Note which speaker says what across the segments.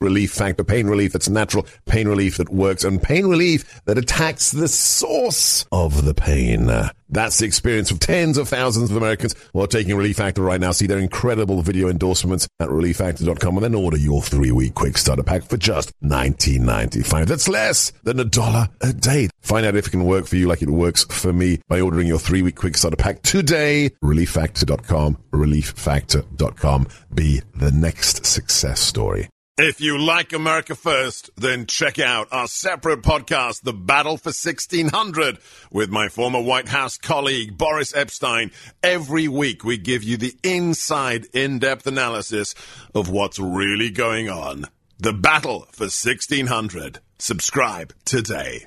Speaker 1: Relief Factor. Pain relief that's natural, pain relief that works, and pain relief that attacks the source of the pain. That's the experience of tens of thousands of Americans who are taking Relief Factor right now. See their incredible video endorsements at relieffactor.com and then order your 3-week quick starter pack for just $19.95. That's less than $1 a day. Find out if it can work for you like it works for me by ordering your 3-week quick starter pack today. relieffactor.com, relieffactor.com. Be the next success story. If you like America First, then check out our separate podcast, The Battle for 1600, with my former White House colleague, Boris Epshteyn. Every week, we give you the inside, in-depth analysis of what's really going on. The Battle for 1600. Subscribe today.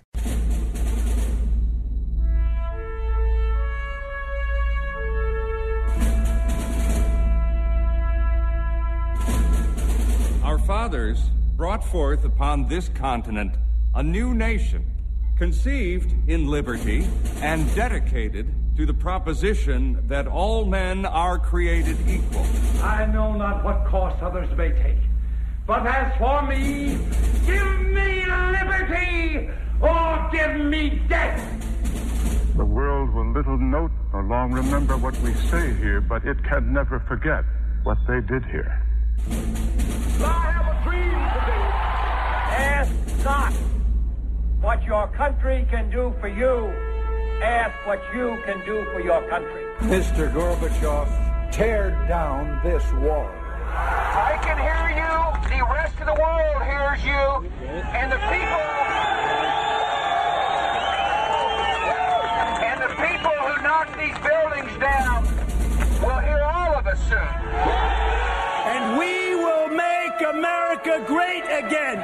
Speaker 2: Our fathers brought forth upon this continent a new nation, conceived in liberty and dedicated to the proposition that all men are created equal.
Speaker 3: I know not what course others may take, but as for me, give me liberty or give me death.
Speaker 4: The world will little note nor long remember what we say here, but it can never forget what they did here.
Speaker 3: I have a dream today. Ask not what your country can do for you. Ask what you can do for your country.
Speaker 5: Mr. Gorbachev, tear down this wall.
Speaker 3: I can hear you. The rest of the world hears you. And the people who knock these buildings down will hear all of us soon.
Speaker 5: And we will make America great again.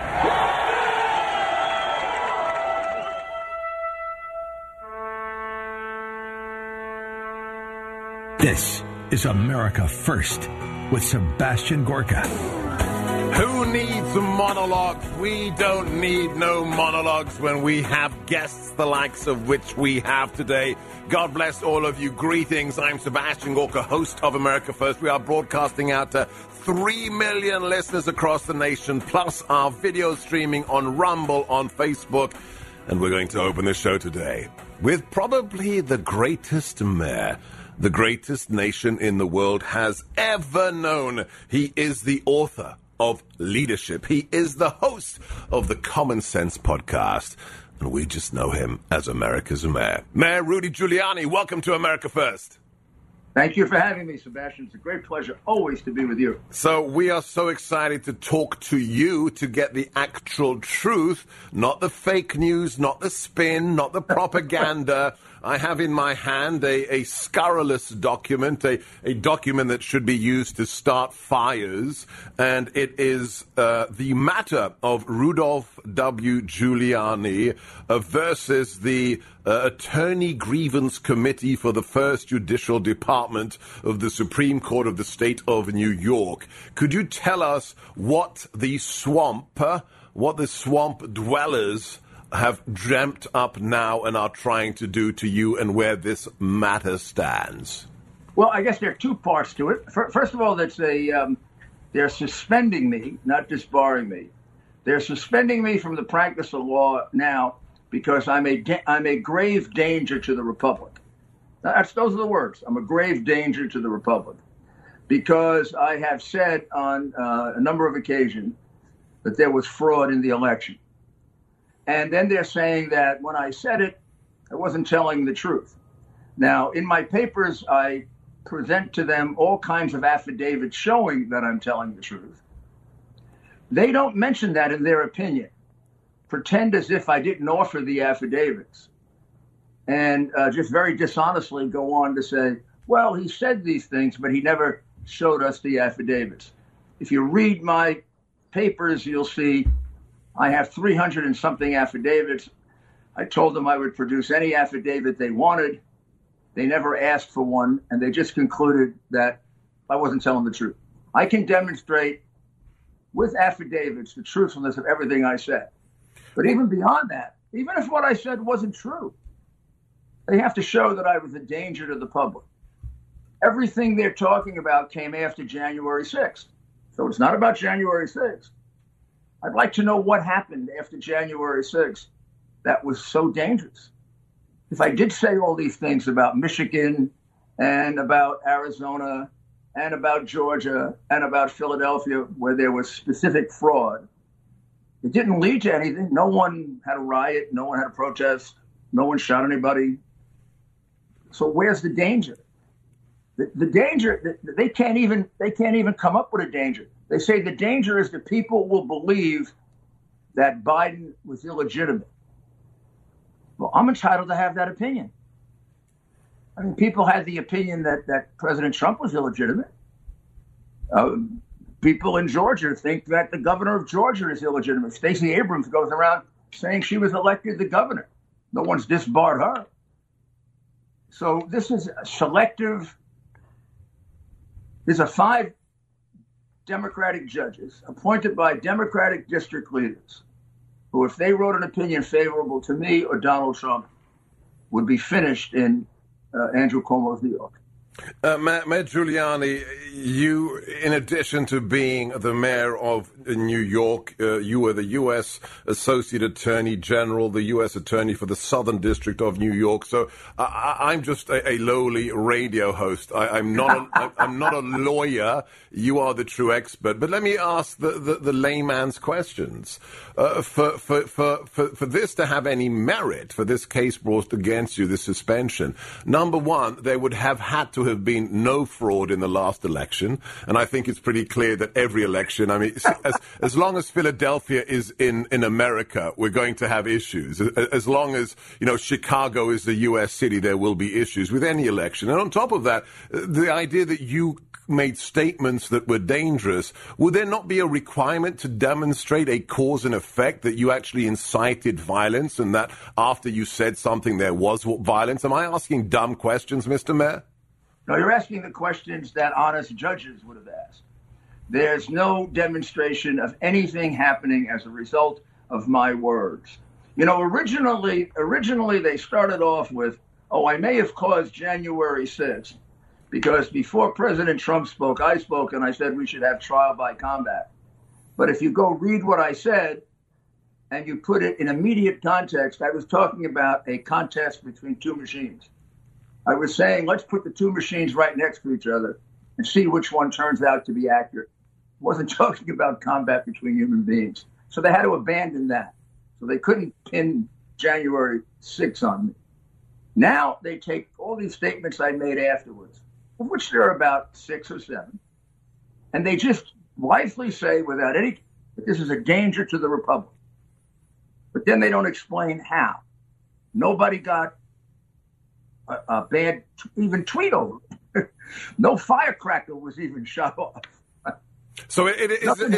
Speaker 6: This is America First with Sebastian Gorka.
Speaker 1: Who needs monologues? We don't need no monologues when we have guests the likes of which we have today. God bless all of you. Greetings. I'm Sebastian Gorka, host of America First. We are broadcasting out to 3 million listeners across the nation, plus our video streaming on Rumble, on Facebook. And we're going to open the show today with probably the greatest mayor the greatest nation in the world has ever known. He is the author of Leadership. He is the host of the Common Sense podcast. And we just know him as America's mayor. Mayor Rudy Giuliani, welcome to America First.
Speaker 7: Thank you for having me, Sebastian. It's a great pleasure always to be with you.
Speaker 1: So we are so excited to talk to you to get the actual truth, not the fake news, not the spin, not the propaganda. I have in my hand a scurrilous document, a document that should be used to start fires, and it is the matter of Rudolph W. Giuliani versus the Attorney Grievance Committee for the First Judicial Department of the Supreme Court of the State of New York. Could you tell us what the swamp dwellers have dreamt up now and are trying to do to you, and where this matter stands?
Speaker 7: Well, I guess there are two parts to it. First of all, they're suspending me, not disbarring me. They're suspending me from the practice of law now because I'm a grave danger to the Republic. Those are the words. I'm a grave danger to the Republic because I have said on a number of occasions that there was fraud in the election. And then they're saying that when I said it, I wasn't telling the truth. Now, in my papers, I present to them all kinds of affidavits showing that I'm telling the truth. They don't mention that in their opinion, pretend as if I didn't offer the affidavits, and just very dishonestly go on to say, well, he said these things, but he never showed us the affidavits. If you read my papers, you'll see I have 300 and something affidavits. I told them I would produce any affidavit they wanted. They never asked for one, and they just concluded that I wasn't telling the truth. I can demonstrate with affidavits the truthfulness of everything I said. But even beyond that, even if what I said wasn't true, they have to show that I was a danger to the public. Everything they're talking about came after January 6th. So it's not about January 6th. I'd like to know what happened after January 6th that was so dangerous. If I did say all these things about Michigan and about Arizona and about Georgia and about Philadelphia, where there was specific fraud, it didn't lead to anything. No one had a riot. No one had a protest. No one shot anybody. So where's the danger? The danger, they can't even come up with a danger. They say the danger is that people will believe that Biden was illegitimate. Well, I'm entitled to have that opinion. I mean, people had the opinion that President Trump was illegitimate. People in Georgia think that the governor of Georgia is illegitimate. Stacey Abrams goes around saying she was elected the governor. No one's disbarred her. So this is selective. These are 5 Democratic judges appointed by Democratic district leaders who, if they wrote an opinion favorable to me or Donald Trump, would be finished in Andrew Cuomo's New York.
Speaker 1: Mayor Giuliani, you, in addition to being the mayor of New York, you were the U.S. Associate Attorney General, the U.S. Attorney for the Southern District of New York. So I'm just a lowly radio host. I'm not a lawyer. You are the true expert. But let me ask the layman's questions. For this to have any merit, for this case brought against you, this suspension, number one, there would have had to have been no fraud in the last election. And I think it's pretty clear that every election, I mean, as long as Philadelphia is in America, we're going to have issues. As long as, Chicago is the U.S. city, there will be issues with any election. And on top of that, the idea that you made statements that were dangerous, would there not be a requirement to demonstrate a cause and effect, that you actually incited violence and that after you said something there was violence? Am I asking dumb questions, Mr. Mayor?
Speaker 7: No, you're asking the questions that honest judges would have asked. There's no demonstration of anything happening as a result of my words. Originally they started off with, I may have caused January 6th, because before President Trump spoke, I spoke and I said we should have trial by combat. But if you go read what I said and you put it in immediate context, I was talking about a contest between 2 machines. I was saying, let's put the 2 machines right next to each other and see which one turns out to be accurate. I wasn't talking about combat between human beings. So they had to abandon that. So they couldn't pin January 6th on me. Now they take all these statements I made afterwards, of which there are about 6 or 7, and they just blithely say without any, that this is a danger to the Republic. But then they don't explain how. Nobody got a bad even tweet over it. No firecracker was even shut off.
Speaker 1: So it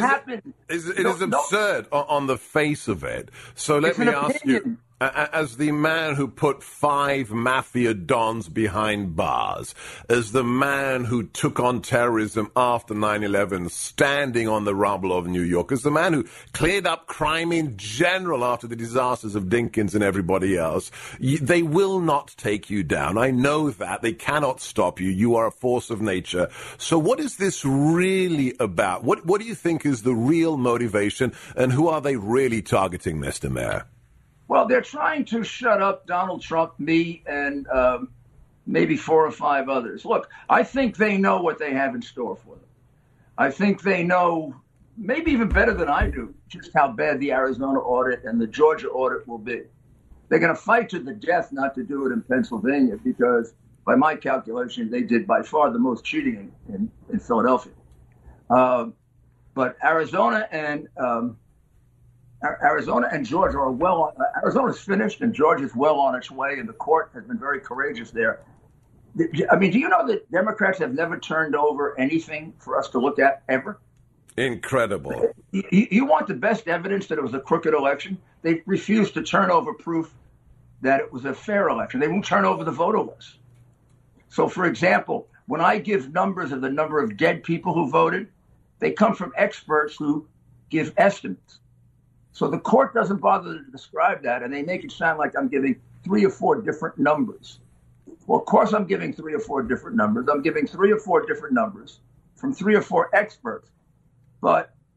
Speaker 1: is absurd on the face of it. So let me ask you, as the man who put 5 mafia dons behind bars, as the man who took on terrorism after 9/11, standing on the rubble of New York, as the man who cleared up crime in general after the disasters of Dinkins and everybody else, they will not take you down. I know that. They cannot stop you. You are a force of nature. So what is this really about? What do you think is the real motivation, and who are they really targeting, Mr. Mayor?
Speaker 7: Well, they're trying to shut up Donald Trump, me, and maybe 4 or 5 others. Look, I think they know what they have in store for them. I think they know, maybe even better than I do, just how bad the Arizona audit and the Georgia audit will be. They're going to fight to the death not to do it in Pennsylvania because, by my calculation, they did by far the most cheating in Philadelphia. But Arizona and Georgia are well on. Arizona's finished and Georgia's well on its way, and the court has been very courageous there. I mean, do you know that Democrats have never turned over anything for us to look at, ever?
Speaker 1: Incredible.
Speaker 7: You want the best evidence that it was a crooked election? They refused to turn over proof that it was a fair election. They won't turn over the voter list. So, for example, when I give numbers of the number of dead people who voted, they come from experts who give estimates. So the court doesn't bother to describe that, and they make it sound like I'm giving 3 or 4 different numbers. Well, of course I'm giving 3 or 4 different numbers. I'm giving 3 or 4 different numbers from 3 or 4 experts. But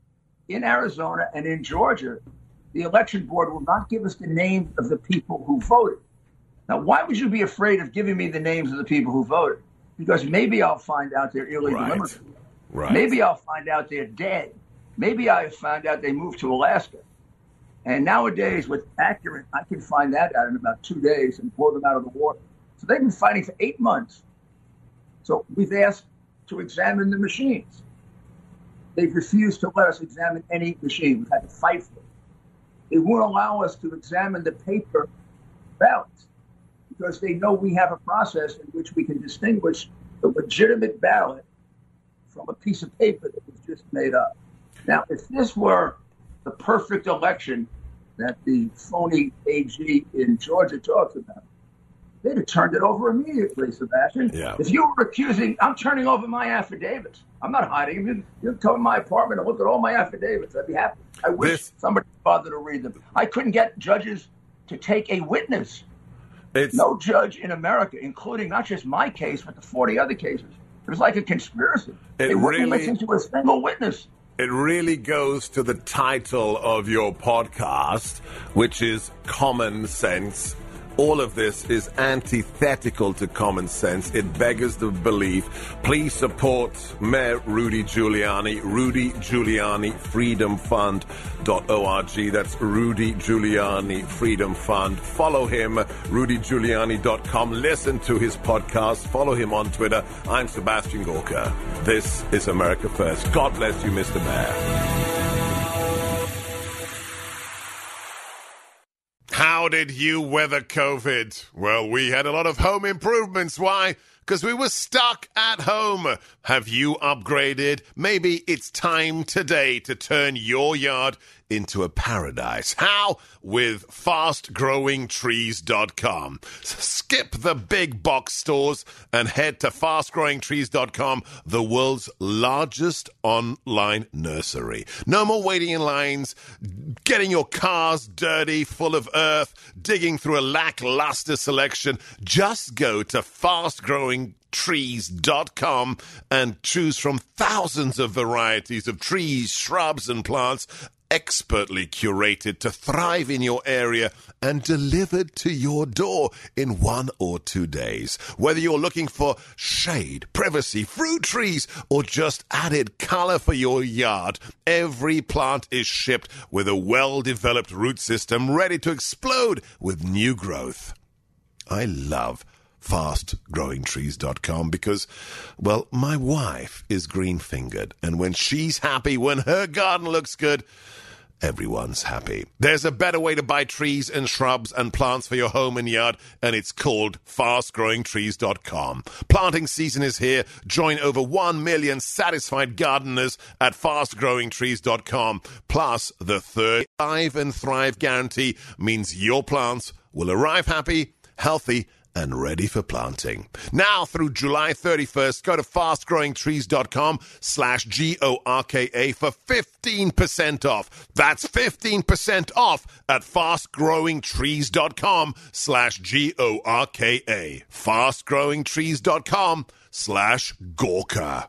Speaker 7: in Arizona and in Georgia, the election board will not give us the names of the people who voted. Now, why would you be afraid of giving me the names of the people who voted? Because maybe I'll find out they're illegal immigrants.
Speaker 1: Right.
Speaker 7: Maybe I'll find out they're dead. Maybe I found out they moved to Alaska. And nowadays, with Accurate, I can find that out in about 2 days and blow them out of the water. So they've been fighting for 8 months. So we've asked to examine the machines. They've refused to let us examine any machine. We've had to fight for it. They won't allow us to examine the paper ballots because they know we have a process in which we can distinguish the legitimate ballot from a piece of paper that was just made up. Now, if this were the perfect election that the phony AG in Georgia talks about, they'd have turned it over immediately, Sebastian.
Speaker 1: Yeah.
Speaker 7: If you were accusing, I'm turning over my affidavits. I'm not hiding them. You come in my apartment and look at all my affidavits. I'd be happy. I wish somebody bothered to read them. I couldn't get judges to take a witness. No judge in America, including not just my case, but the 40 other cases. It was like a conspiracy. They wouldn't listen to a single witness.
Speaker 1: It really goes to the title of your podcast, which is Common Sense. All of this is antithetical to common sense. It beggars the belief. Please support Mayor Rudy Giuliani, Rudy Giuliani Freedom Fund.org. That's Rudy Giuliani Freedom Fund. Follow him, rudygiuliani.com. Listen to his podcast. Follow him on Twitter. I'm Sebastian Gorka. This is America First. God bless you, Mr. Mayor. How did you weather COVID? Well, we had a lot of home improvements. Why? Because we were stuck at home. Have you upgraded? Maybe it's time today to turn your yard into a paradise. How? With FastGrowingTrees.com. Skip the big box stores and head to FastGrowingTrees.com, the world's largest online nursery. No more waiting in lines, getting your cars dirty, full of earth, digging through a lackluster selection. Just go to FastGrowingTrees.com and choose from thousands of varieties of trees, shrubs, and plants, expertly curated to thrive in your area and delivered to your door in 1 or 2 days. Whether you're looking for shade, privacy, fruit trees, or just added color for your yard, every plant is shipped with a well-developed root system ready to explode with new growth. I love FastGrowingTrees.com because, well, my wife is green-fingered, and when she's happy, when her garden looks good, everyone's happy. There's a better way to buy trees and shrubs and plants for your home and yard, and it's called FastGrowingTrees.com. Planting season is here. Join over 1 million satisfied gardeners at FastGrowingTrees.com. Plus, the Thrive and Thrive guarantee means your plants will arrive happy, healthy, and ready for planting. Now through July 31st, go to fastgrowingtrees.com/GORKA for 15% off. That's 15% off at fastgrowingtrees.com/GORKA. fastgrowingtrees.com/Gorka.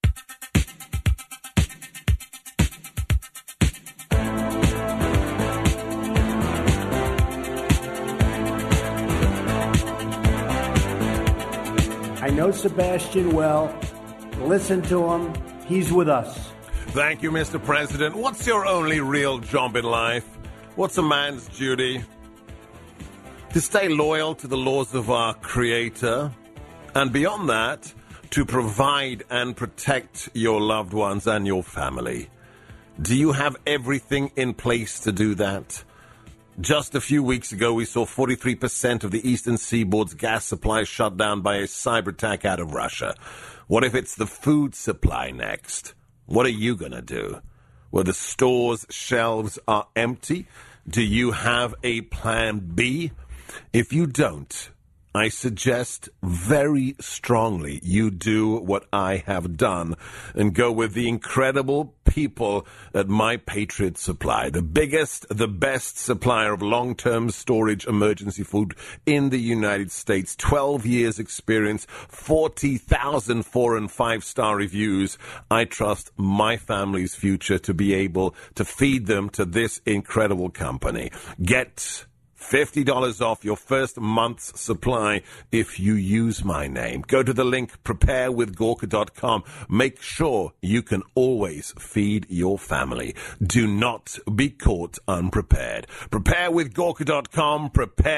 Speaker 5: I know Sebastian well. Listen to him. He's with us.
Speaker 1: Thank you, Mr. President. What's your only real job in life? What's a man's duty? To stay loyal to the laws of our Creator. And beyond that, to provide and protect your loved ones and your family. Do you have everything in place to do that? Just a few weeks ago, we saw 43% of the eastern seaboard's gas supply shut down by a cyber attack out of Russia. What if it's the food supply next? What are you going to do? Well, the store's shelves are empty. Do you have a plan B? If you don't, I suggest very strongly you do what I have done and go with the incredible people at My Patriot Supply, the biggest, the best supplier of long-term storage emergency food in the United States. 12 years experience, 40,000 4- and 5-star reviews. I trust my family's future to be able to feed them to this incredible company. Get $50 off your first month's supply if you use my name. Go to the link, preparewithgorka.com. Make sure you can always feed your family. Do not be caught unprepared. Preparewithgorka.com.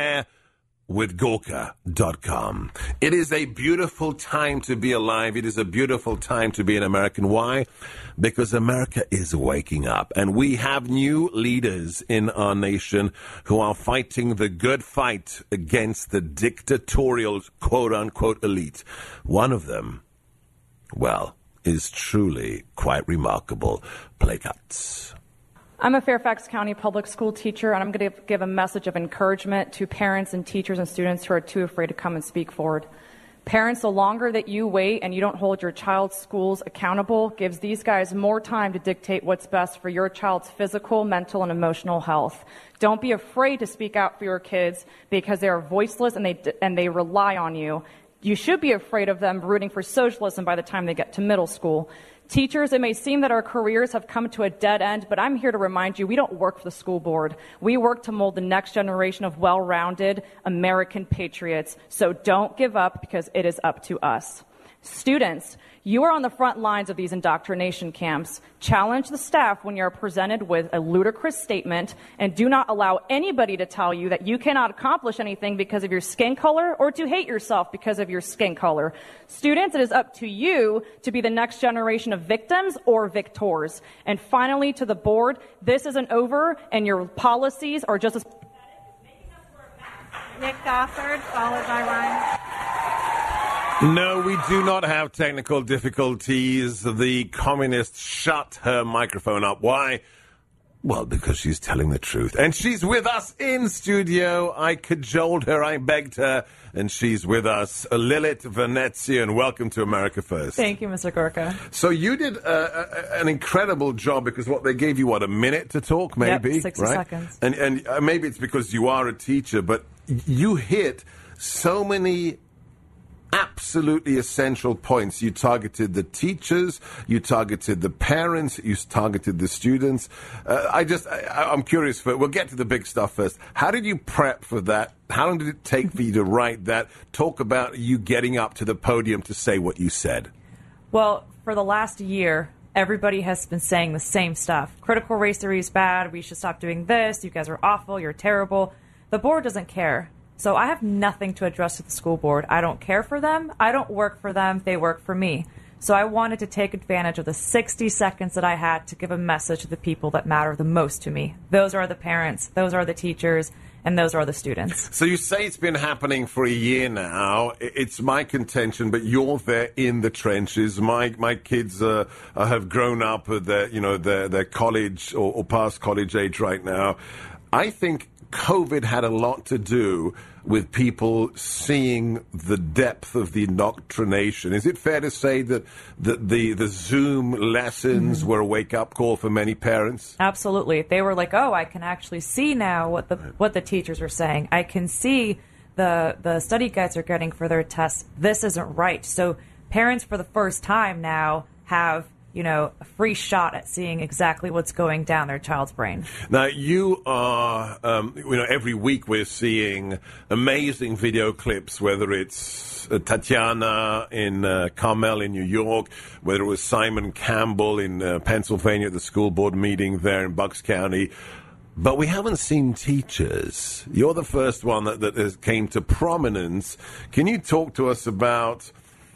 Speaker 1: Preparewithgorka.com. It is a beautiful time to be alive. It is a beautiful time to be an American. Why? Because America is waking up, and we have new leaders in our nation who are fighting the good fight against the dictatorial, quote-unquote, elite. One of them, well, is truly quite remarkable. Play cuts.
Speaker 8: I'm a Fairfax County public school teacher, and I'm going to give a message of encouragement to parents and teachers and students who are too afraid to come and speak forward. Parents, the longer that you wait and you don't hold your child's schools accountable gives these guys more time to dictate what's best for your child's physical, mental, and emotional health. Don't be afraid to speak out for your kids because they are voiceless and they rely on you. You should be afraid of them rooting for socialism by the time they get to middle school. Teachers, it may seem that our careers have come to a dead end, but I'm here to remind you we don't work for the school board. We work to mold the next generation of well-rounded American patriots. So don't give up because it is up to us. Students, you are on the front lines of these indoctrination camps. Challenge the staff when you are presented with a ludicrous statement, and do not allow anybody to tell you that you cannot accomplish anything because of your skin color or to hate yourself because of your skin color. Students, it is up to you to be the next generation of victims or victors. And finally, to the board, this isn't over, and your policies are just as...
Speaker 9: Nick Gothard, followed by Ryan.
Speaker 1: No, we do not have technical difficulties. The communist shut her microphone up. Why? Well, because she's telling the truth. And she's with us in studio. I cajoled her, I begged her, and she's with us. Lilith Venezia, and welcome to America First.
Speaker 10: Thank you, Mr. Gorka.
Speaker 1: So you did an incredible job because they gave you, a minute to talk, maybe?
Speaker 10: Yep, 60
Speaker 1: right?
Speaker 10: seconds.
Speaker 1: And maybe it's because you are a teacher, but you hit so many absolutely essential points. You targeted the teachers, you targeted the parents, you targeted the students. I'm curious, we'll get to the big stuff first. How did you prep for that? How long did it take for you to write that? Talk about you getting up to the podium to say what you said.
Speaker 10: Well, for the last year, everybody has been saying the same stuff. Critical race theory is bad. We should stop doing this. You guys are awful. You're terrible. The board doesn't care. So I have nothing to address to the school board. I don't care for them. I don't work for them. They work for me. So I wanted to take advantage of the 60 seconds that I had to give a message to the people that matter the most to me. Those are the parents, those are the teachers, and those are the students.
Speaker 1: So you say it's been happening for a year now. It's my contention, but you're there in the trenches. My kids have grown up at their college or past college age right now. I think COVID had a lot to do with people seeing the depth of the indoctrination. Is it fair to say that the Zoom lessons were a wake-up call for many parents?
Speaker 10: Absolutely. They were like, oh, I can actually see now what the teachers are saying. I can see the study guides are getting for their tests. This isn't right. So parents, for the first time now, have a free shot at seeing exactly what's going down their child's brain.
Speaker 1: Now, you are, every week we're seeing amazing video clips, whether it's Tatiana in Carmel in New York, whether it was Simon Campbell in Pennsylvania at the school board meeting there in Bucks County. But we haven't seen teachers. You're the first one that came to prominence. Can you talk to us about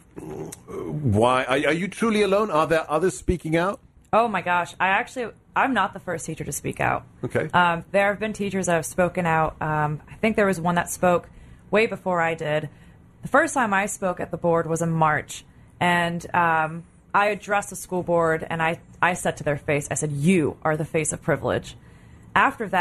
Speaker 1: why? Are you truly alone? Are there others speaking out?
Speaker 10: Oh, my gosh. I'm not the first teacher to speak out.
Speaker 1: Okay.
Speaker 10: There have been teachers that have spoken out. I think there was one that spoke way before I did. The first time I spoke at the board was in March, and I addressed the school board, and I said to their face, I said, you are the face of privilege. After that,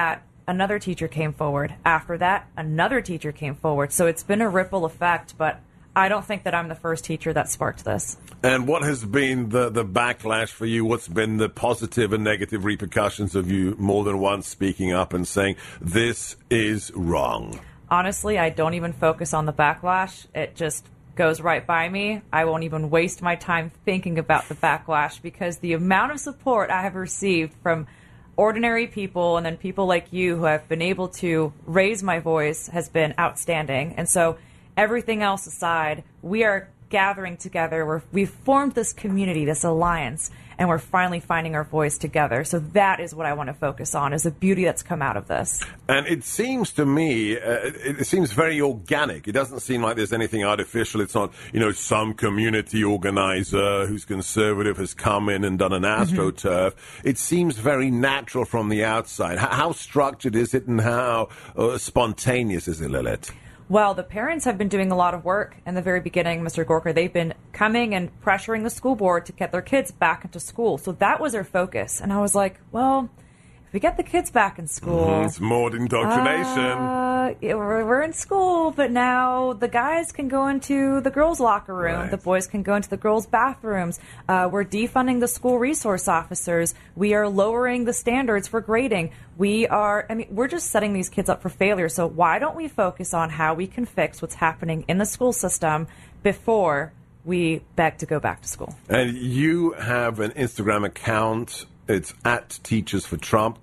Speaker 10: another teacher came forward. After that, another teacher came forward. So it's been a ripple effect, but I don't think that I'm the first teacher that sparked this.
Speaker 1: And what has been the backlash for you? What's been the positive and negative repercussions of you more than once speaking up and saying, this is wrong?
Speaker 10: Honestly, I don't even focus on the backlash. It just goes right by me. I won't even waste my time thinking about the backlash because the amount of support I have received from ordinary people and then people like you who have been able to raise my voice has been outstanding. And so everything else aside, we are gathering together. We've formed this community, this alliance, and we're finally finding our voice together. So that is what I want to focus on, is the beauty that's come out of this.
Speaker 1: And it seems to me, it seems very organic. It doesn't seem like there's anything artificial. It's not, some community organizer who's conservative has come in and done an AstroTurf. It seems very natural from the outside. How structured is it and how spontaneous is it, Lilith?
Speaker 10: Well, the parents have been doing a lot of work in the very beginning, Mr. Gorka. They've been coming and pressuring the school board to get their kids back into school. So that was their focus. And I was like, well, if we get the kids back in school...
Speaker 1: it's more indoctrination.
Speaker 10: We're in school, but now the guys can go into the girls' locker room. Right. The boys can go into the girls' bathrooms. We're defunding the school resource officers. We are lowering the standards for grading. We're just setting these kids up for failure. So why don't we focus on how we can fix what's happening in the school system before we beg to go back to school?
Speaker 1: And you have an Instagram account. It's at Teachers for Trump,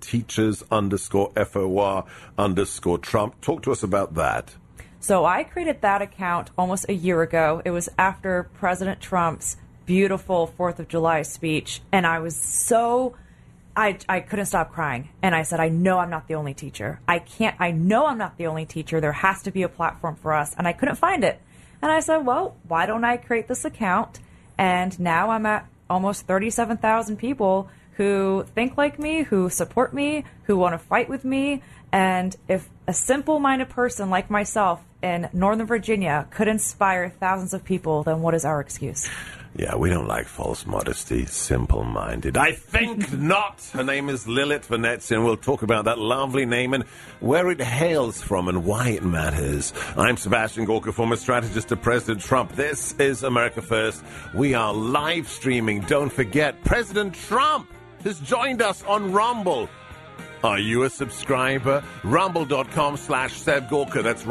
Speaker 1: teachers_FOR_Trump. Talk to us about that.
Speaker 10: So I created that account almost a year ago. It was after President Trump's beautiful 4th of July speech. And I was I couldn't stop crying. And I said, I know I'm not the only teacher. I know I'm not the only teacher. There has to be a platform for us. And I couldn't find it. And I said, well, why don't I create this account? And now I'm at almost 37,000 people who think like me, who support me, who want to fight with me. And if a simple-minded person like myself in Northern Virginia could inspire thousands of people, then what is our excuse?
Speaker 1: Yeah, we don't like false modesty, simple-minded. I think not. Her name is Lilith Venezia, and we'll talk about that lovely name and where it hails from and why it matters. I'm Sebastian Gorka, former strategist to President Trump. This is America First. We are live streaming. Don't forget, President Trump has joined us on Rumble. Are you a subscriber? Rumble.com/Seb Gorka. That's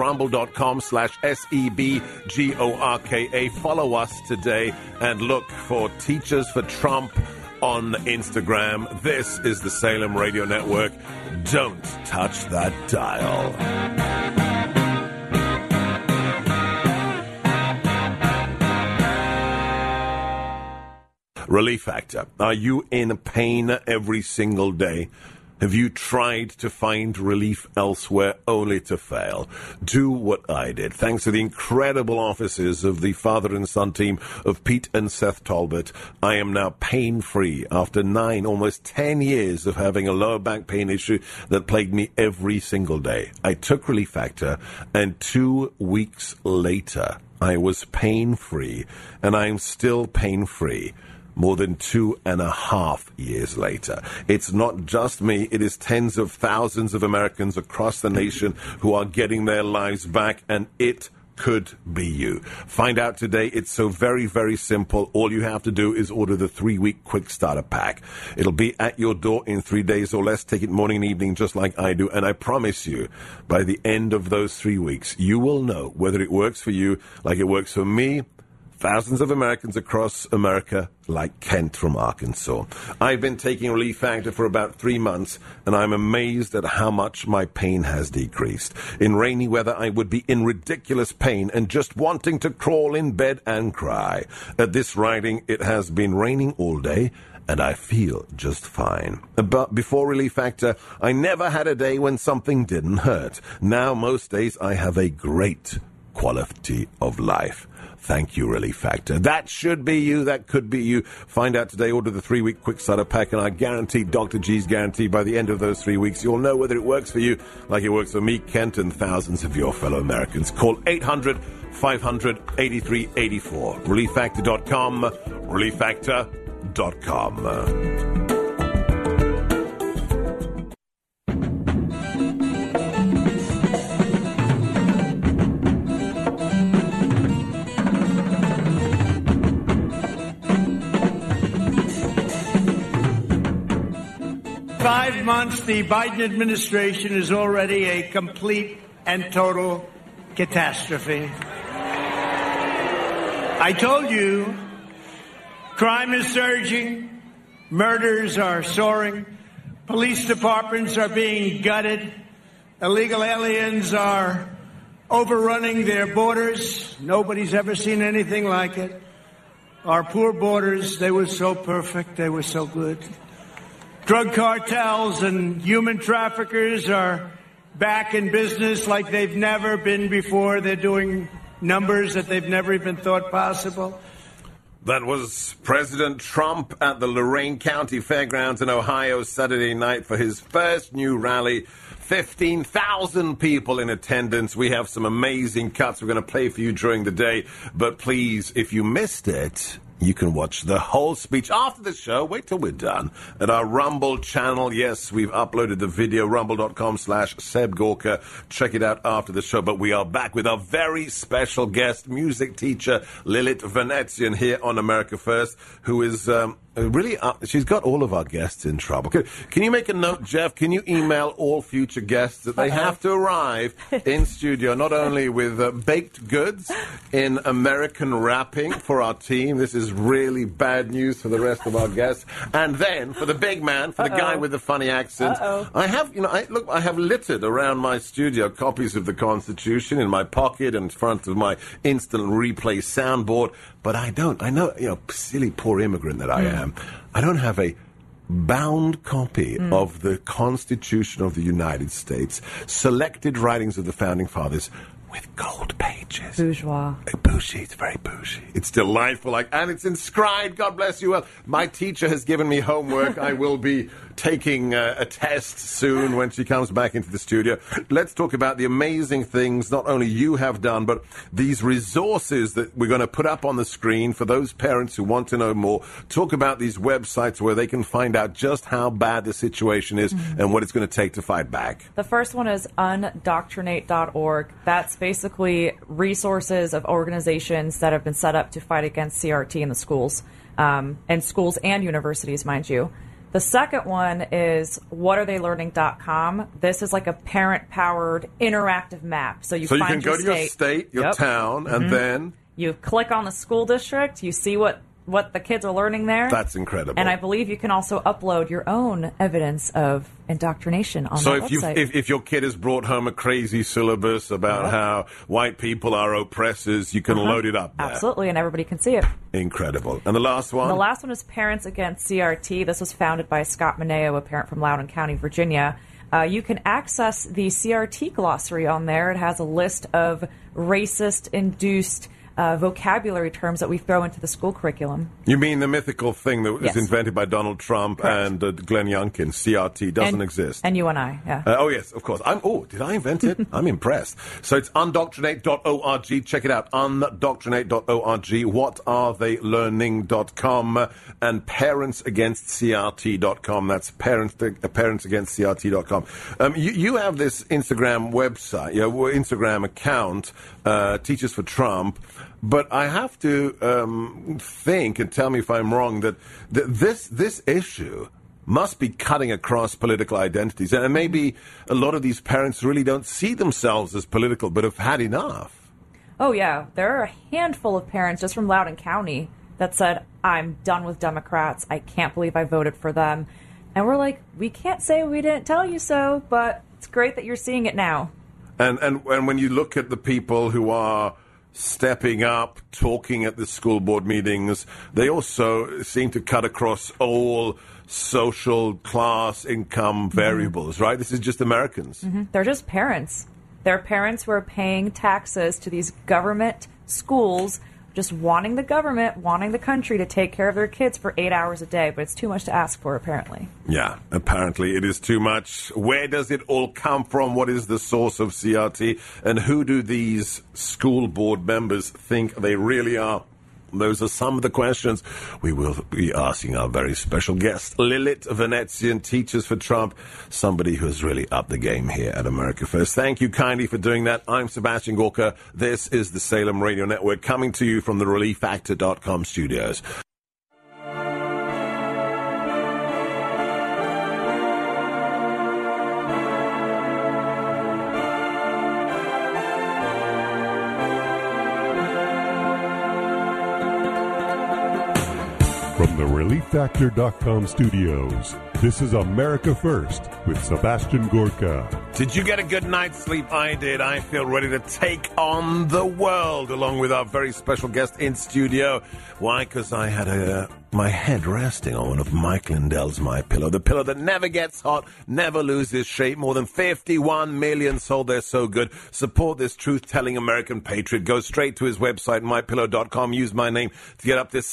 Speaker 1: rumble.com/SEBGORKA. Follow us today and look for Teachers for Trump on Instagram. This is the Salem Radio Network. Don't touch that dial. Relief Factor. Are you in pain every single day? Have you tried to find relief elsewhere only to fail? Do what I did. Thanks to the incredible offices of the father and son team of Pete and Seth Talbot, I am now pain-free after 9, almost 10 years of having a lower back pain issue that plagued me every single day. I took Relief Factor, and 2 weeks later, I was pain-free, and I am still pain-free. More than 2.5 years later. It's not just me, it is tens of thousands of Americans across the nation who are getting their lives back, and it could be you. Find out today. It's so very, very simple. All you have to do is order the 3-week quick starter pack. It'll be at your door in 3 days or less. Take it morning and evening just like I do. And I promise you, by the end of those 3 weeks, you will know whether it works for you like it works for me, thousands of Americans across America, like Kent from Arkansas. I've been taking Relief Factor for about 3 months, and I'm amazed at how much my pain has decreased. In rainy weather, I would be in ridiculous pain and just wanting to crawl in bed and cry. At this writing, it has been raining all day, and I feel just fine. But before Relief Factor, I never had a day when something didn't hurt. Now, most days, I have a great quality of life. Thank you, Relief Factor. That should be you. That could be you. Find out today. Order the 3-week quick starter pack, and I guarantee, Dr. G's guarantee, by the end of those 3 weeks, you'll know whether it works for you like it works for me, Kent, and thousands of your fellow Americans. Call 800-500-8384. ReliefFactor.com. ReliefFactor.com.
Speaker 5: months, the Biden administration is already a complete and total catastrophe. I told you, crime is surging, murders are soaring, police departments are being gutted, illegal aliens are overrunning their borders. Nobody's ever seen anything like it. Our poor borders, they were so perfect, they were so good. Drug cartels and human traffickers are back in business like they've never been before. They're doing numbers that they've never even thought possible.
Speaker 1: That was President Trump at the Lorain County Fairgrounds in Ohio Saturday night for his first new rally. 15,000 people in attendance. We have some amazing cuts we're going to play for you during the day. But please, if you missed it, you can watch the whole speech after the show. Wait till we're done at our Rumble channel. Yes, we've uploaded the video, rumble.com/Seb Gorka. Check it out after the show. But we are back with our very special guest, music teacher Lilith Venezian here on America First, who is really, she's got all of our guests in trouble. Can you make a note, Jeff? Can you email all future guests that they have to arrive in studio, not only with baked goods in American wrapping for our team. This is really bad news for the rest of our guests. And then for the big man, for the guy with the funny accent, I have, I have littered around my studio copies of the Constitution in my pocket in front of my instant replay soundboard. But I know, silly poor immigrant that I am. I don't have a bound copy of the Constitution of the United States, selected writings of the Founding Fathers with gold pages.
Speaker 10: Bourgeois.
Speaker 1: Bougie, it's very bougie. It's delightful, and it's inscribed, God bless you. Well, my teacher has given me homework. I will be taking a test soon when she comes back into the studio. Let's talk about the amazing things not only you have done, but these resources that we're going to put up on the screen for those parents who want to know more. Talk about these websites where they can find out just how bad the situation is and what it's going to take to fight back.
Speaker 10: The first one is undoctrinate.org. That's basically resources of organizations that have been set up to fight against CRT in the schools, and schools and universities, mind you. The second one is whatarethellearning.com. This is like a parent-powered interactive map. So you
Speaker 1: can go to your state, your town, and then
Speaker 10: you click on the school district. You see what the kids are learning there.
Speaker 1: That's incredible.
Speaker 10: And I believe you can also upload your own evidence of indoctrination on that website. So
Speaker 1: if your kid has brought home a crazy syllabus about how white people are oppressors, you can load it up there.
Speaker 10: Absolutely, and everybody can see it.
Speaker 1: Incredible. And the last one?
Speaker 10: The last one is Parents Against CRT. This was founded by Scott Mineo, a parent from Loudoun County, Virginia. You can access the CRT glossary on there. It has a list of racist-induced vocabulary terms that we throw into the school curriculum.
Speaker 1: You mean the mythical thing that was invented by Donald Trump and Glenn Youngkin? CRT doesn't exist.
Speaker 10: And you and I, yeah.
Speaker 1: Oh, yes, of course. Did I invent it? I'm impressed. So it's undoctrinate.org. Check it out, undoctrinate.org, whatarethellearning.com, and parentsagainstcrt.com. That's parentsagainstcrt.com. You have this Instagram website, Instagram account, Teachers for Trump. But I have to think, and tell me if I'm wrong, that this issue must be cutting across political identities. And maybe a lot of these parents really don't see themselves as political, but have had enough.
Speaker 10: Oh, yeah. There are a handful of parents just from Loudoun County that said, I'm done with Democrats. I can't believe I voted for them. And we're like, we can't say we didn't tell you so, but it's great that you're seeing it now.
Speaker 1: And when you look at the people who are stepping up, talking at the school board meetings, they also seem to cut across all social class income variables, right? This is just Americans.
Speaker 10: They're just parents. They're parents who are paying taxes to these government schools, just wanting the government, wanting the country to take care of their kids for 8 hours a day, but it's too much to ask for, apparently.
Speaker 1: Yeah, apparently it is too much. Where does it all come from? What is the source of CRT? And who do these school board members think they really are? Those are some of the questions we will be asking our very special guest, Lilith Venezian, Teachers for Trump, somebody who has really upped the game here at America First. Thank you kindly for doing that. I'm Sebastian Gorka. This is the Salem Radio Network coming to you from the ReliefFactor.com studios.
Speaker 11: the ReliefFactor.com studios, this is America First with Sebastian Gorka.
Speaker 1: Did you get a good night's sleep? I did. I feel ready to take on the world, along with our very special guest in studio. Why? Because I had my head resting on one of Mike Lindell's MyPillow, the pillow that never gets hot, never loses shape. More than 51 million sold. They're so good. Support this truth-telling American patriot. Go straight to his website, mypillow.com. Use my name to get up to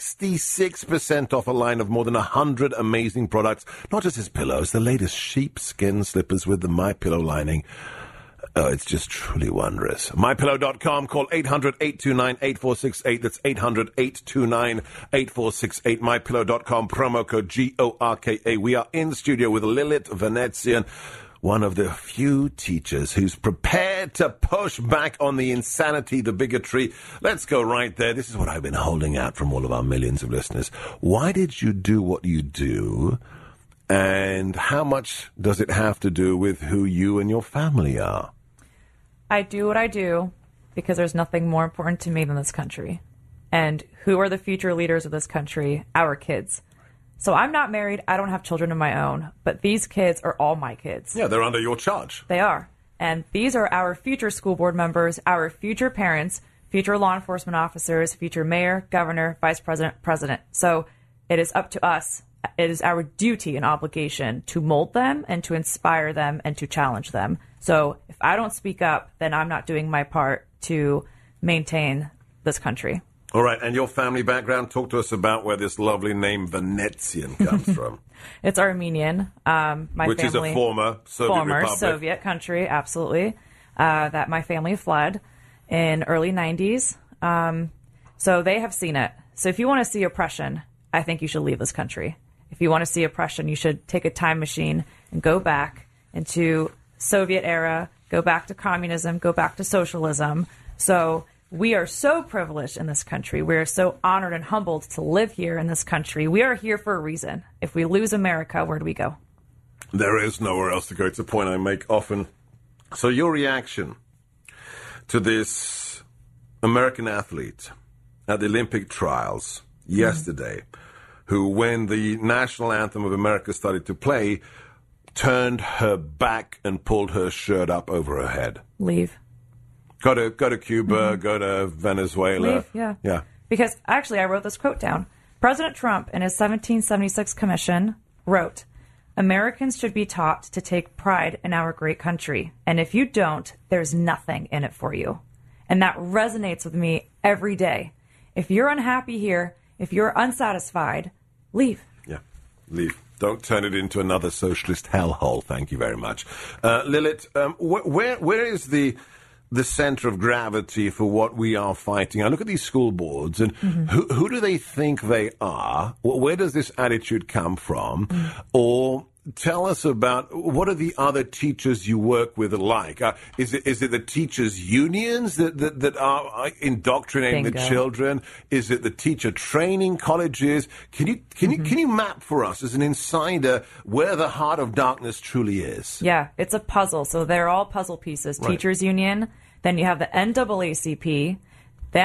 Speaker 1: 66% off a line of more than 100 amazing products. Not just his pillows, the latest sheepskin slippers with the MyPillow lining. Oh, it's just truly wondrous. MyPillow.com. Call 800-829-8468. That's 800-829-8468. MyPillow.com. Promo code GORKA. We are in the studio with Lilith Venezian, one of the few teachers who's prepared to push back on the insanity, the bigotry. Let's go right there. This is what I've been holding out from all of our millions of listeners. Why did you do what you do? And how much does it have to do with who you and your family are?
Speaker 10: I do what I do because there's nothing more important to me than this country. And who are the future leaders of this country? Our kids. So I'm not married. I don't have children of my own. But these kids are all my kids.
Speaker 1: Yeah, they're under your charge.
Speaker 10: They are. And these are our future school board members, our future parents, future law enforcement officers, future mayor, governor, vice president, president. So it is up to us. It is our duty and obligation to mold them and to inspire them and to challenge them. So if I don't speak up, then I'm not doing my part to maintain this country.
Speaker 1: All right. And your family background, talk to us about where this lovely name Venezian comes from.
Speaker 10: It's Armenian.
Speaker 1: Which is a former Soviet republic.
Speaker 10: Soviet country, absolutely. That my family fled in early 90s. So they have seen it. So if you want to see oppression, I think you should leave this country. If you want to see oppression, you should take a time machine and go back into Soviet era, go back to communism, go back to socialism. So we are so privileged in this country. We are so honored and humbled to live here in this country. We are here for a reason. If we lose America, where do we go?
Speaker 1: There is nowhere else to go. It's a point I make often. So your reaction to this American athlete at the Olympic trials yesterday, who, when the national anthem of America started to play, turned her back and pulled her shirt up over her head.
Speaker 10: Leave.
Speaker 1: Go to Cuba, go to Venezuela.
Speaker 10: Leave, yeah. Because actually I wrote this quote down. President Trump in his 1776 commission wrote, "Americans should be taught to take pride in our great country. And if you don't, there's nothing in it for you." And that resonates with me every day. If you're unhappy here, if you're unsatisfied, leave.
Speaker 1: Yeah, leave. Don't turn it into another socialist hellhole. Thank you very much. Lilith, where is the center of gravity for what we are fighting? I look at these school boards, and who do they think they are? Where does this attitude come from? Or tell us about what are the other teachers you work with like? Is it the teachers' unions that are indoctrinating the children? Is it the teacher training colleges? Can you map for us as an insider where the heart of darkness truly is?
Speaker 10: Yeah, it's a puzzle. So they're all puzzle pieces. Right. Teachers' union. Then you have the NAACP. The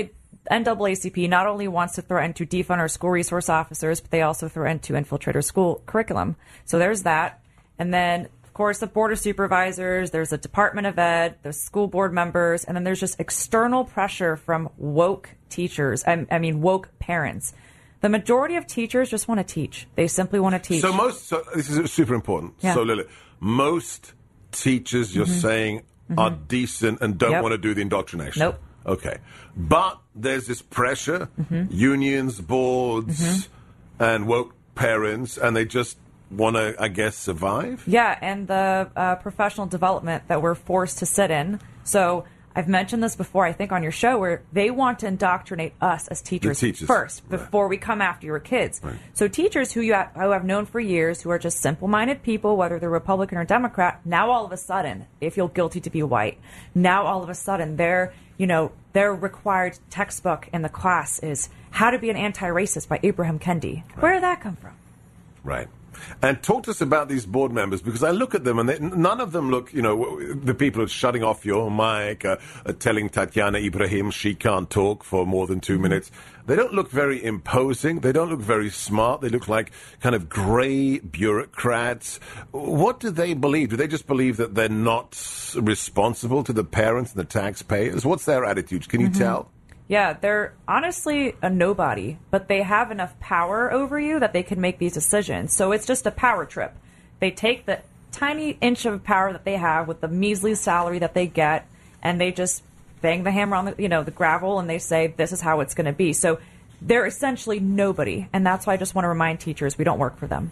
Speaker 10: NAACP not only wants to threaten to defund our school resource officers, but they also threaten to infiltrate our school curriculum. So there's that. And then, of course, the Board of Supervisors, there's the Department of Ed, there's school board members, and then there's just external pressure from woke teachers, I mean woke parents. The majority of teachers just want to teach. They simply want to teach.
Speaker 1: So this is super important.
Speaker 10: Yeah.
Speaker 1: So, Lily, most teachers you're saying are decent and don't want to do the indoctrination.
Speaker 10: Nope.
Speaker 1: Okay. But there's this pressure, unions, boards, and woke parents, and they just want to, I guess, survive?
Speaker 10: Yeah, and the professional development that we're forced to sit in. So I've mentioned this before, I think, on your show, where they want to indoctrinate us as teachers first before we come after your kids. Right. So teachers who I've known for years, who are just simple-minded people, whether they're Republican or Democrat, now all of a sudden they feel guilty to be white. Now all of a sudden their required textbook in the class is How to Be an Anti-Racist by Abraham Kendi. Right. Where did that come from?
Speaker 1: Right. And talk to us about these board members, because I look at them and none of them look, the people are shutting off your mic, telling Tatiana Ibrahim she can't talk for more than 2 minutes. They don't look very imposing. They don't look very smart. They look like kind of gray bureaucrats. What do they believe? Do they just believe that they're not responsible to the parents and the taxpayers? What's their attitude? Can you tell?
Speaker 10: Yeah, they're honestly a nobody, but they have enough power over you that they can make these decisions. So it's just a power trip. They take the tiny inch of power that they have with the measly salary that they get, and they just bang the hammer on the gravel, and they say, this is how it's going to be. So they're essentially nobody, and that's why I just want to remind teachers we don't work for them.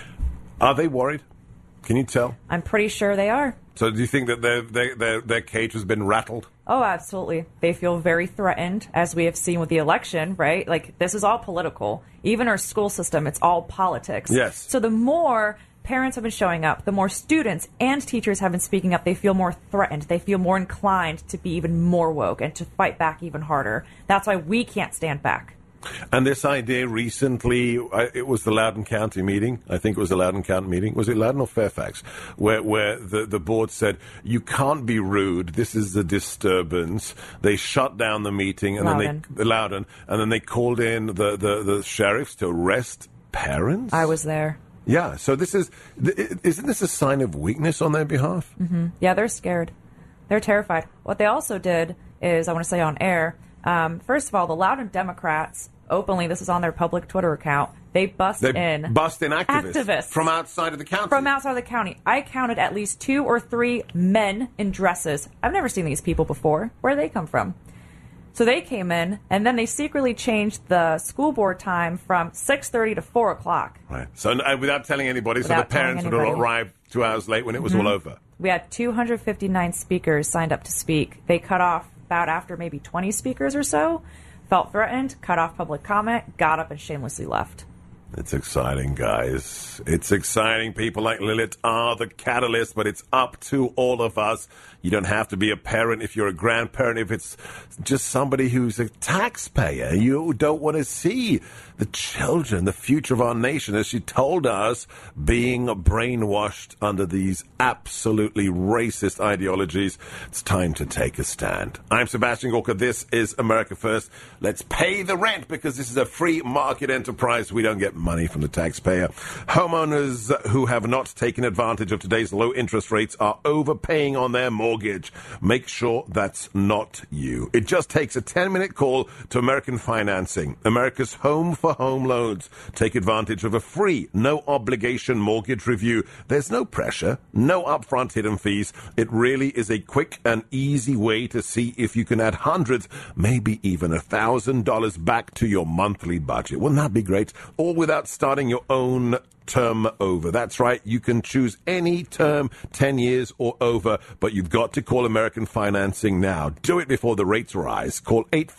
Speaker 1: Are they worried? Can you tell?
Speaker 10: I'm pretty sure they are.
Speaker 1: So do you think that their cage has been rattled?
Speaker 10: Oh, absolutely. They feel very threatened, as we have seen with the election, right? Like, this is all political. Even our school system, it's all politics.
Speaker 1: Yes.
Speaker 10: So the more parents have been showing up, the more students and teachers have been speaking up, they feel more threatened. They feel more inclined to be even more woke and to fight back even harder. That's why we can't stand back.
Speaker 1: And this idea recently, it was the Loudoun County meeting. I think it was the Loudoun County meeting. Was it Loudoun or Fairfax? Where the board said, you can't be rude. This is a disturbance. They shut down the meeting. And Loudoun. And then they called in the sheriffs to arrest parents?
Speaker 10: I was there.
Speaker 1: Yeah. So isn't this a sign of weakness on their behalf?
Speaker 10: Mm-hmm. Yeah, they're scared. They're terrified. What they also did is, I want to say on air, first of all, the Loudoun Democrats, openly, this is on their public Twitter account, they bust in activists
Speaker 1: from outside of the county.
Speaker 10: From outside of the county. I counted at least 2 or 3 men in dresses. I've never seen these people before. Where do they come from? So they came in, and then they secretly changed the school board time from 6:30 to 4 o'clock.
Speaker 1: Right. So without telling anybody, so the parents would have arrived 2 hours late when it was all over.
Speaker 10: We had 259 speakers signed up to speak. They cut off about after maybe 20 speakers or so, felt threatened, cut off public comment, got up and shamelessly left.
Speaker 1: It's exciting, guys. It's exciting. People like Lilith are the catalyst, but it's up to all of us. You don't have to be a parent if you're a grandparent. If it's just somebody who's a taxpayer, you don't want to see the children, the future of our nation, as she told us, being brainwashed under these absolutely racist ideologies. It's time to take a stand. I'm Sebastian Gorka. This is America First. Let's pay the rent, because this is a free market enterprise. We don't get money from the taxpayer. Homeowners who have not taken advantage of today's low interest rates are overpaying on their mortgage. Make sure that's not you. It just takes a 10-minute call to American Financing, America's home for home loans. Take advantage of a free, no-obligation mortgage review. There's no pressure, no upfront hidden fees. It really is a quick and easy way to see if you can add hundreds, maybe even $1,000 back to your monthly budget. Wouldn't that be great? All without starting your own term over. That's right. You can choose any term, 10 years or over, but you've got to call American Financing now. Do it before the rates rise. Call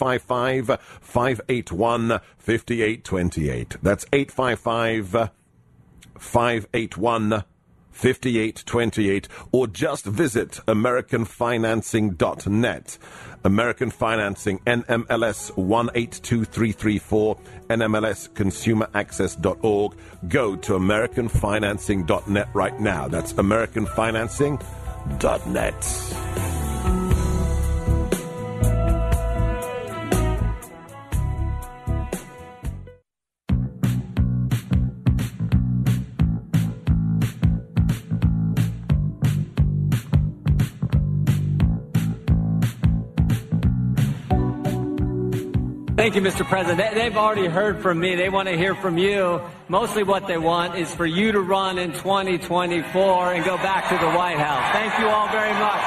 Speaker 1: 855-581-5828. That's 855-581-5828, or just visit AmericanFinancing.net. American Financing, NMLS 182334, NMLSConsumerAccess.org. Go to AmericanFinancing.net right now. That's AmericanFinancing.net.
Speaker 12: Thank you, Mr. President. They've already heard from me. They want to hear from you. Mostly what they want is for you to run in 2024 and go back to the White House. Thank you all very much.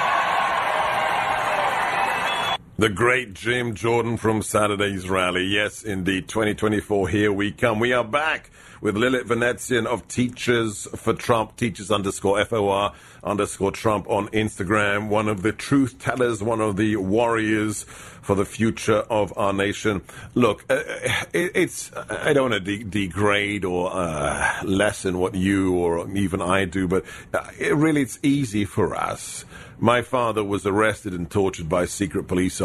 Speaker 1: The great Jim Jordan from Saturday's rally. Yes, indeed. 2024, here we come. We are back with Lilith Venezian of Teachers for Trump, teachers_FOR_Trump on Instagram. One of the truth tellers, one of the warriors for the future of our nation. Look, I don't want to degrade or lessen what you or even I do, but it's easy for us. My father was arrested and tortured by secret police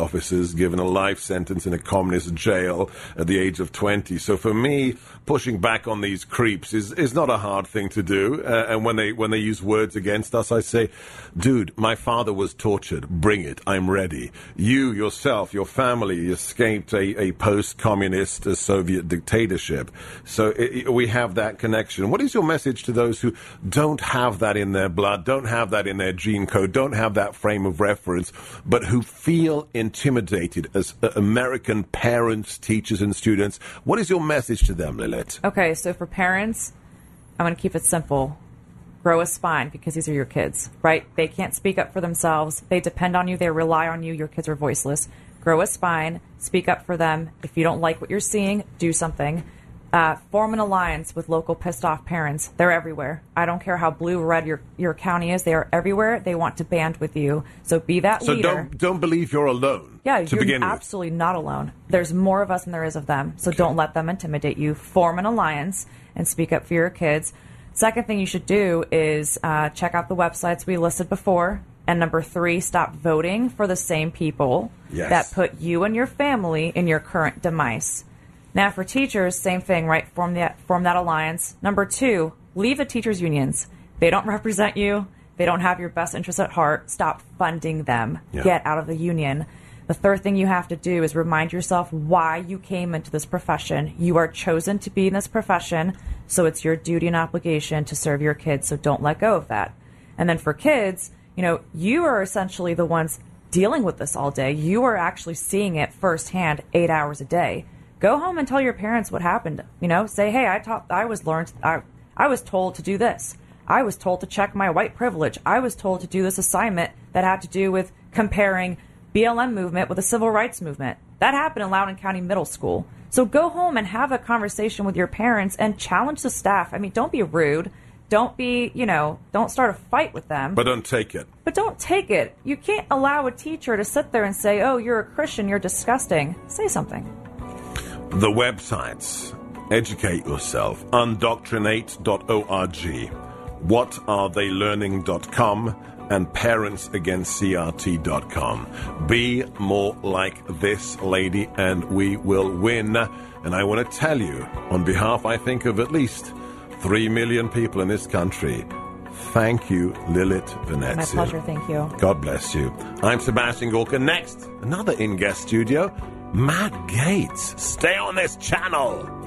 Speaker 1: officers given a life sentence in a communist jail at the age of 20. So for me, pushing back on these creeps is not a hard thing to do. And when they use words against us, I say, dude, my father was tortured. Bring it. I'm ready. You, yourself, your family escaped a post-communist Soviet dictatorship. So we have that connection. What is your message to those who don't have that in their blood, don't have that in their gene code, don't have that frame of reference, but who feel intimidated as American parents, teachers, and students? What is your message to them, Lilith?
Speaker 10: Okay, so for parents, I'm going to keep it simple. Grow a spine, because these are your kids, right? They can't speak up for themselves. They depend on you. They rely on you. Your kids are voiceless. Grow a spine. Speak up for them. If you don't like what you're seeing, do something. Form an alliance with local pissed off parents. They're everywhere. I don't care how blue or red your county is. They are everywhere. They want to band with you. So be that leader.
Speaker 1: So don't believe you're alone.
Speaker 10: Yeah, you're absolutely not alone. There's more of us than there is of them. So don't let them intimidate you. Form an alliance and speak up for your kids. Second thing you should do is check out the websites we listed before. And number 3, stop voting for the same people that put you and your family in your current demise. Now, for teachers, same thing, right? Form that alliance. Number 2, leave the teachers' unions. They don't represent you. They don't have your best interests at heart. Stop funding them. Yeah. Get out of the union. The third thing you have to do is remind yourself why you came into this profession. You are chosen to be in this profession, so it's your duty and obligation to serve your kids, so don't let go of that. And then for kids, you are essentially the ones dealing with this all day. You are actually seeing it firsthand 8 hours a day. Go home and tell your parents what happened. Say, hey, I was told to do this. I was told to check my white privilege. I was told to do this assignment that had to do with comparing BLM movement with the civil rights movement. That happened in Loudoun County Middle School. So go home and have a conversation with your parents and challenge the staff. I mean, don't be rude. Don't be, don't start a fight with them.
Speaker 1: But don't take it.
Speaker 10: But don't take it. You can't allow a teacher to sit there and say, oh, you're a Christian, you're disgusting. Say something.
Speaker 1: The websites. Educate yourself. Undoctrinate.org. WhatAreTheyLearning.com and ParentsAgainstCRT.com. Be more like this lady and we will win. And I want to tell you, on behalf, I think, of at least 3 million people in this country, thank you, Lilith Venezia.
Speaker 10: My pleasure, thank you.
Speaker 1: God bless you. I'm Sebastian Gorka. Next, another in-guest studio, Matt Gaetz. Stay on this channel.